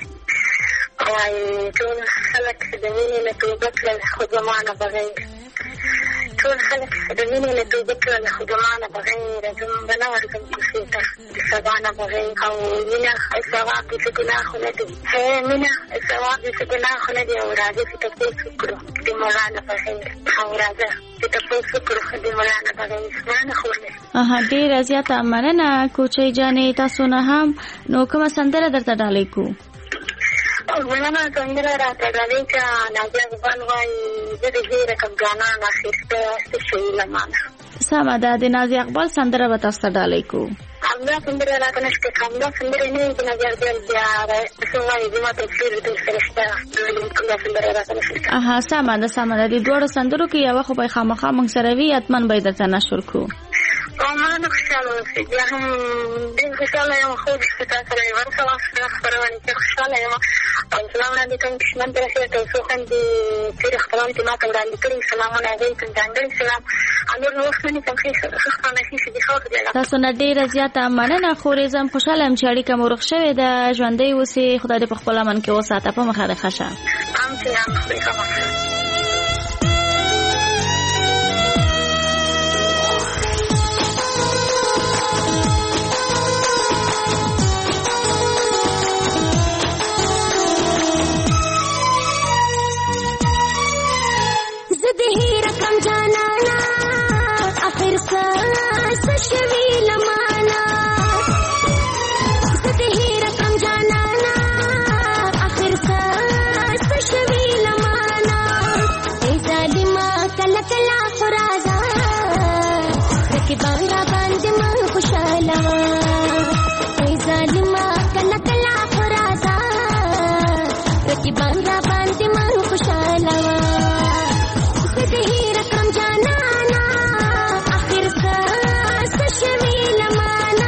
وای ټول خلک د مینې له توبه کړل خو زمانه بغیر ټول خلک د مینې له توبه کړل خو زمانه بغیر زم بنا ورکم کوشي ته سبانه بغیر او مینه ثواب دې ګناه نه دي مینه ثواب دې ګناه نه دي او راځي چې تاسو وکړو د مولانا بغیر او راځي چې تاسو وکړو د مولانا بغیر نه خورله ډیره زیاته مننه کوچي جانې تاسو نه هم نو کومه سندره درته ډالې کو مننه څنګه راته غواړي چې ناجا غوان وای د دې رقم غانا ناخسته شي لمانه سما د نازي اقبال سندره به تاسو ډالې کو همدا سندره راته نشته همدا سندره نه د ناجا بل بیا سوای د ماته فیر د فرشته د کومه سندره راته نشته سما د دوه سندرو کې یو خو به خامخا موږ سره وی اتمن به درته نشور کو ما خوشاله اوسئ بیا هم ډېر خوشاله یم خو چې تاسو سره یې ورسره خبرونه کې خوشاله یم او سلام علیکم کشمن درشه تاسو خو دې تیر خبرونه چې ما ته وړاندې کړي سلامونه علیکم ځانګړي سلام انور وخت نه کوم څه نه شي چې خو تاسو نه ډېر زیاته مننه خو زم خوشاله یم چې اړیکه مو رخ شوې ده ژوندۍ اوسئ خدای دې په خپل من کې وساته په مخه ده ښه رقم جانانا آخر ساس شوی لمانا زده رقم جانانا آخر ساس شوی لمانا ای ظالما کلا کلا فرازا رکی بانگا باند من خوشالا ای ظالما کلا کلا فرازا رکی بانگا باند من خوشالا رقم جانانا آخر ساس شوی لمانا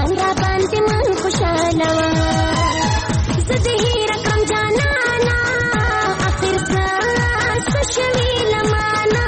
بانګا باندې من خوشاله وا زده رقم جانانا اخر څه شوي لمانا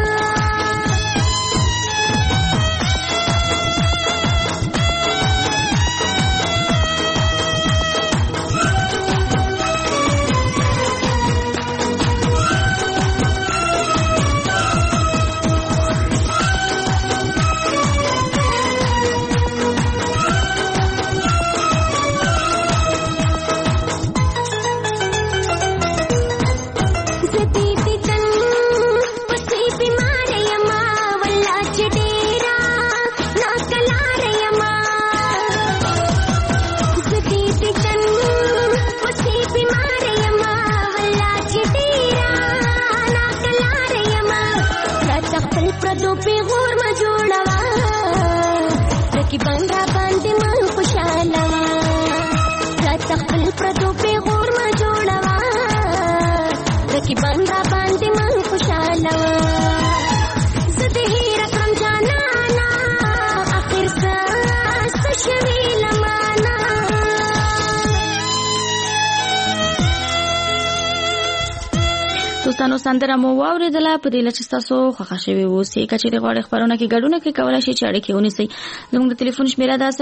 دوستانو سندره مو واوریدله په دې لچ تاسو خوښ شوي اوسئ که چیرې غواړئ خبرونه کې ګډون کې کولای شئ چې اړیکې ونیسئ زموږ د ټلیفون شمیره ده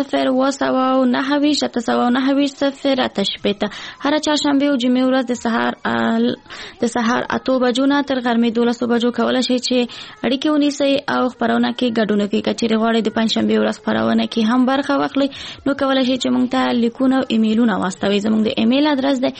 0298090 هر چهارشنبه او جمعې ورځ د سهار 8 بجو نه تر غرمې 12 بجو کولای شئ چې اړیکې ونیسئ او خبرونه کې ګډون کې که چیرې غواړئ د پنځشنبه ورځ خبرونه کې هم برخه واخلئ نو کولای شئ چې موږ ته لیکونه او ایمیلونه واستوئ زموږ د ایمیل ادرس ده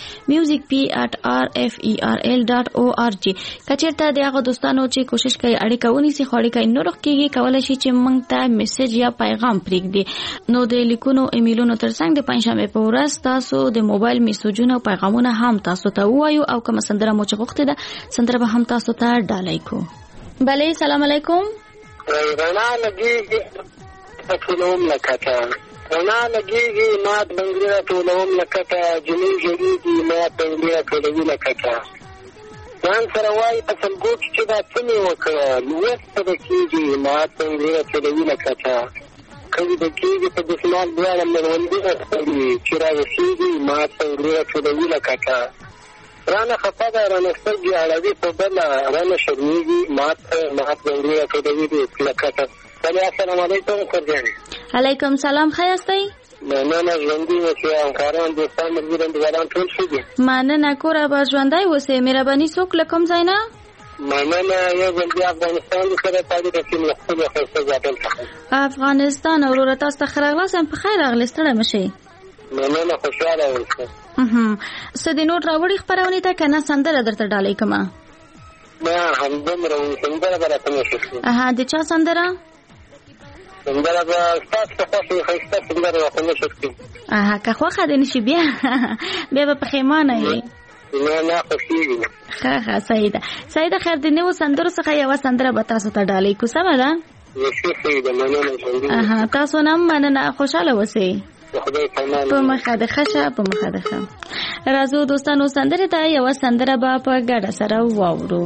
music@rferel.org کچېرته د هغه دوستانو چې کوشش کوي اړیکه ونیسي خو اړیکه نه روغ کېږي کولای شي چې موږ ته میسج یا پیغام پرېږدي نو د لیکونو ایمیلونو ترڅنګ د پنځشنبه په ورځ تاسو د موبایل میسجونه او پیغامونه هم تاسو ته ووایو او کوم سندره مو چې غوښتې ده سندره به هم تاسو ته ډالۍ کو بله سلام علیکم رڼا لګېږي ټولوم لکته رڼا لګېږي مات بنګړه ټولوم لکته جنې ژړېږي مات بنګړه ټولوي لکته ځان سره وایي په سلګو کې چې دا څه مې وکړه لوسته به کېږي مات بنګړه ټولوي لکته کوي به کېږي په دسمال دواړه مروندونه ستړي چې راوسېږي مات بنګړه ټولوي لکته رانه خفه ده رانه سترګې اړوي په بله رانه شرمېږي مات بنګړه ټولوي لکته السلام علیکم سرجانې علیکم سلام ښه یاستئ مننه ژوندي اوسئ همکاران دوستان ملګري انډیوالان ټول ښه دي مننه کوره به ژوندی اوسئ مهرباني څوک له کوم ځای نه مننه یو ځل بیا افغانستان سره تعلق کوم له خپل ښایسته زابل څخه افغانستان وروره تاسو ته ښه راغلاست په خیر راغلاست ستړی مه شئ مننه خوشحاله اوسئ څه د نوټ راوړي خپرونې ته که نه سندره درته ډالۍ کړمه نه همدومره سندره به راته نه شي د چا سندره سندره به ستاسو ته خوښ وي ښایسته سندره راته نه شي که خوښه دې نه شي بیا به پښیمانه یې نه خوښېږي ښه سعیده خیر د نوو سندرو څخه یوه سندره به تاسو ته ډالۍ کړو سمه ده تاسو نه هم مننه خوشحاله اوسئ په مخه د ښه په مخه د ښه راځو دوستانو سندرې ته یوه سندره به په ګډه سره واورو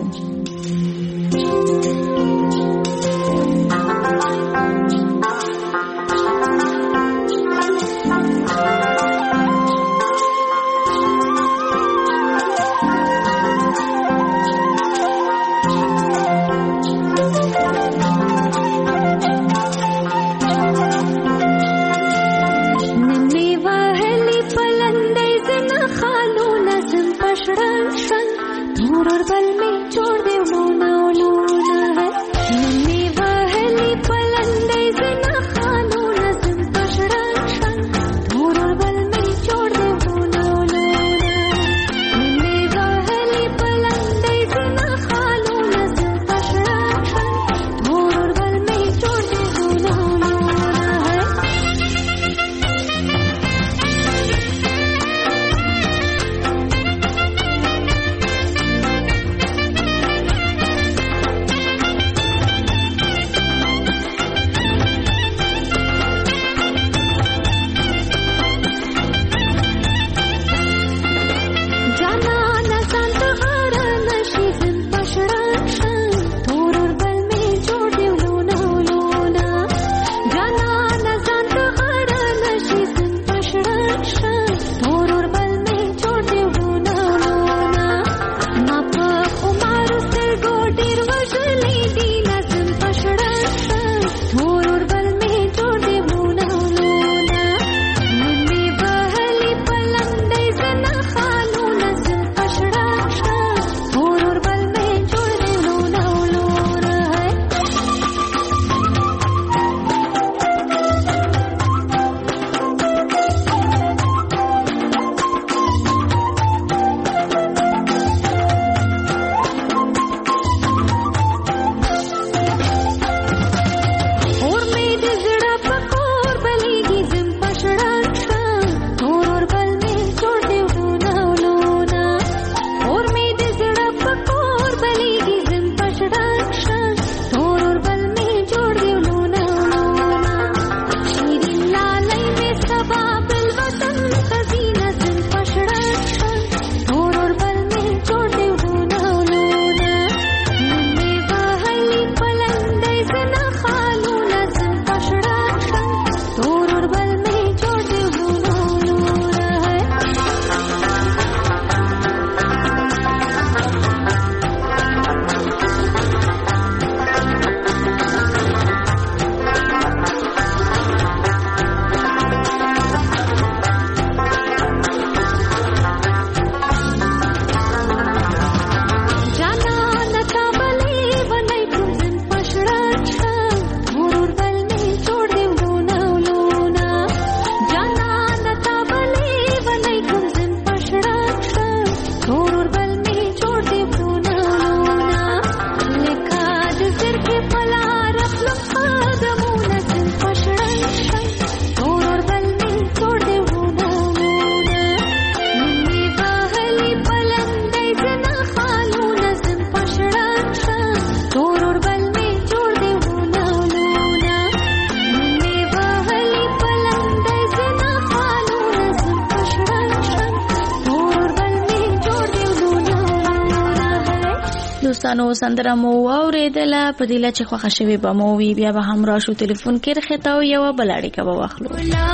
دوستانو سندره مو اوریدله په دې لچ خوښه شوی به مو وی بیا به هم راشو ټلیفون کې رخته او یو بلاړی کا به واخلو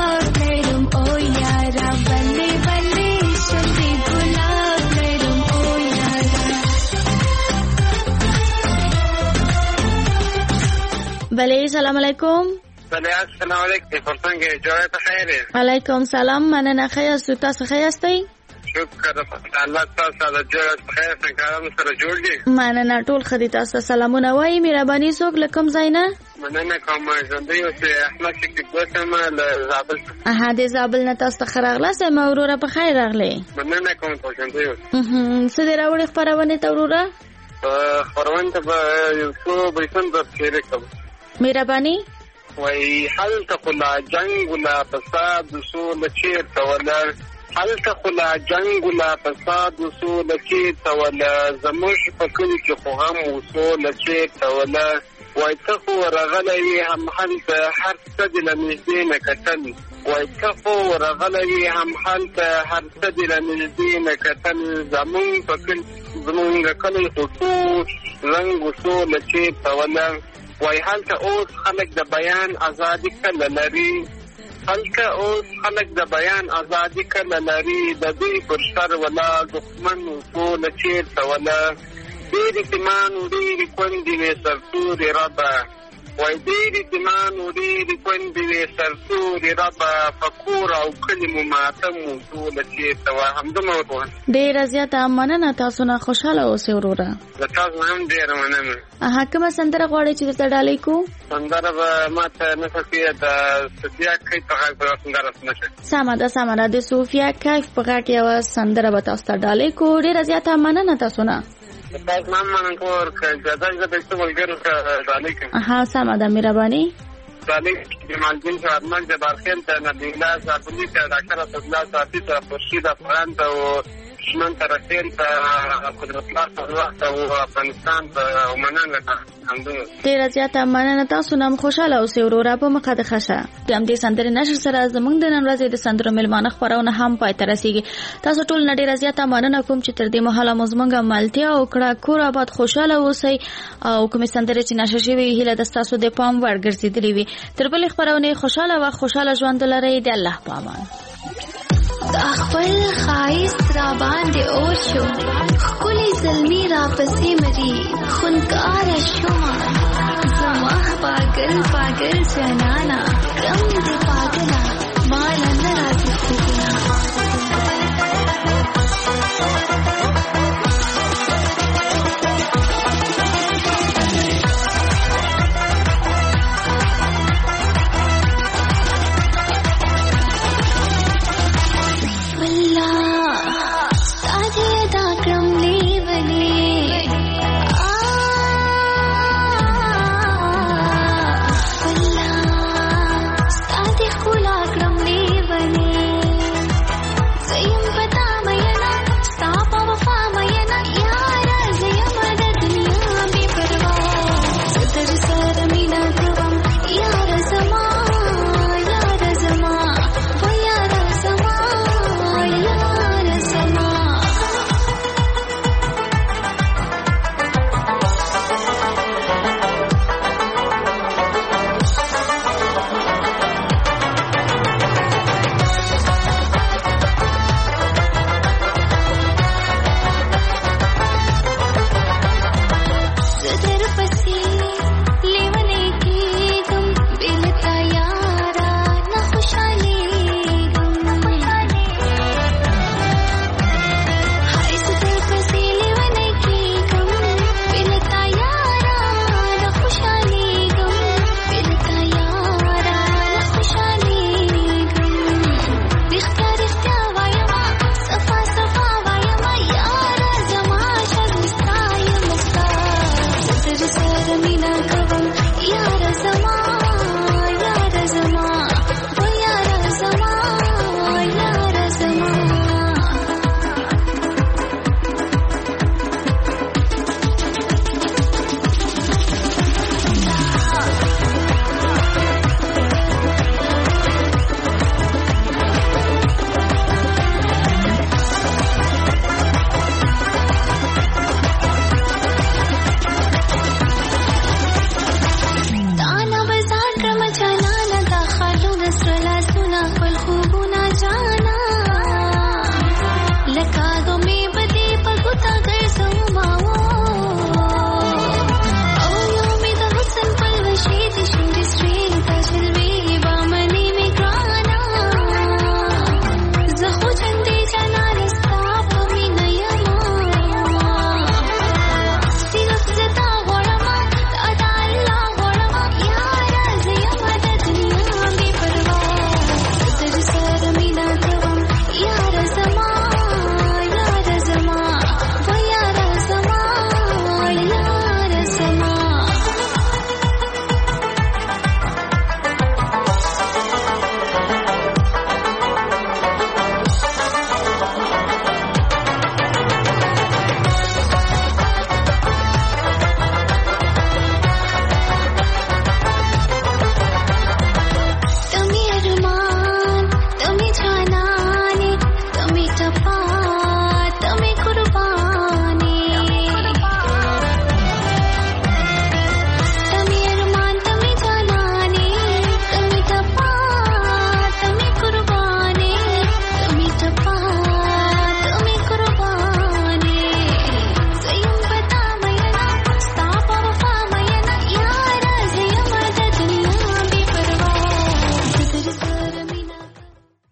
بله سلام علیکم. بله السلام علیکم. څنګه جوړه په خیر؟ علیکم سلام. مننه خیر تاسو ښه یاستئ؟ شکر الله تاسو له جوړه په خیر څنګه سره جوړ دي. مننه ټول خدي تاسو سلامونه وایي مهرباني څوک لکم زینا؟ مننه کوم ژوندۍ اوسه احمد شکیب کوم له زابل. د زابل نه تاسو خراغله سم اورور په خیر راغله. مننه کوم ژوندۍ اوسه. څه دی راوړې خبرونه ته اورور؟ خبرونه ته یو څو بیتون درته کوم. مهرباني وای هل تخلا جنگ ولا فساد وصول چیرته ولا هل تخلا جنگ ولا فساد وصول چیرته ولا زموږ په کلی کې خو هم وصول چیرته ولا وای ته خو رغلوي هم هلته هر څه د لنږدې نه کتل وای ته خو رغلوي هم هلته هر څه د لنږدې نه کتل زموږ په کلی زموږ کلی خو ټول رنګ وصول چیرته ولا وای هلته اوس خلک د بیان ازادي کله لري هلته اوس خلک د بیان ازادي کله لري د دوی پر شر ولا دښمن ټول چیرته ولا ډېرې تیمان ډېرې کونډې وې سرتورې ربه وای ډېرې تیمان ډېرې کونډې وې سرتورې ربه فکور او کلي مو ماتم ټول چیرته وه همدومره ورته ډېره زیاته مننه تاسو نه خوشحاله اوسئ وروره. د تاسو هم ډېره مننه. کومه سندره غواړئ چې درته ډالۍ کو؟ سندره به ماته نه خوښېږي د صوفیا کیف په غږ به سندره نشي. سمه ده د صوفیا کیف په غږ یوه سندره به تاسو ته ډالۍ کو. ډېره زیاته مننه تاسو نه. تاسو هم مننه که اجازه زه به څه ملګرو ته ډالۍ کړم. سمه ده مهرباني. ډالۍ جمالدین شهرمن جبارخیل ته نبیله زابلي ته ډاکټر اسدالله صافي ته خورشید افغان ته دشمن ته رسېل ته قدرت الله صلوات ته افغانستان ته مننه همدومره. ډېره زیاته مننه تاسو نه خوشحاله اوسئ وروره په مخه د ښه شه. د همدې سندرې نشر سره زموږ د نن ورځې د سندرو میلمانه خپرونه هم پای ته رسېږي. تاسو ټول نه ډېره زیاته مننه کوم چې تر دې مهاله مو زموږ ملتیا وکړه. کور آباد خوشحاله اوسئ او کومې سندرې چې نشر شوې هیله ده ستاسو د پام وړ ګرځېدلې وي. تر بلې خپرونې خوشحاله وخت خوشحاله ژوند ولرئ. د الله په امان. د خپل خایست را باندې اور شو ښکلې زلمي را پسې مري خونکاره شومه زما پاگل جانانا کم دې پاگل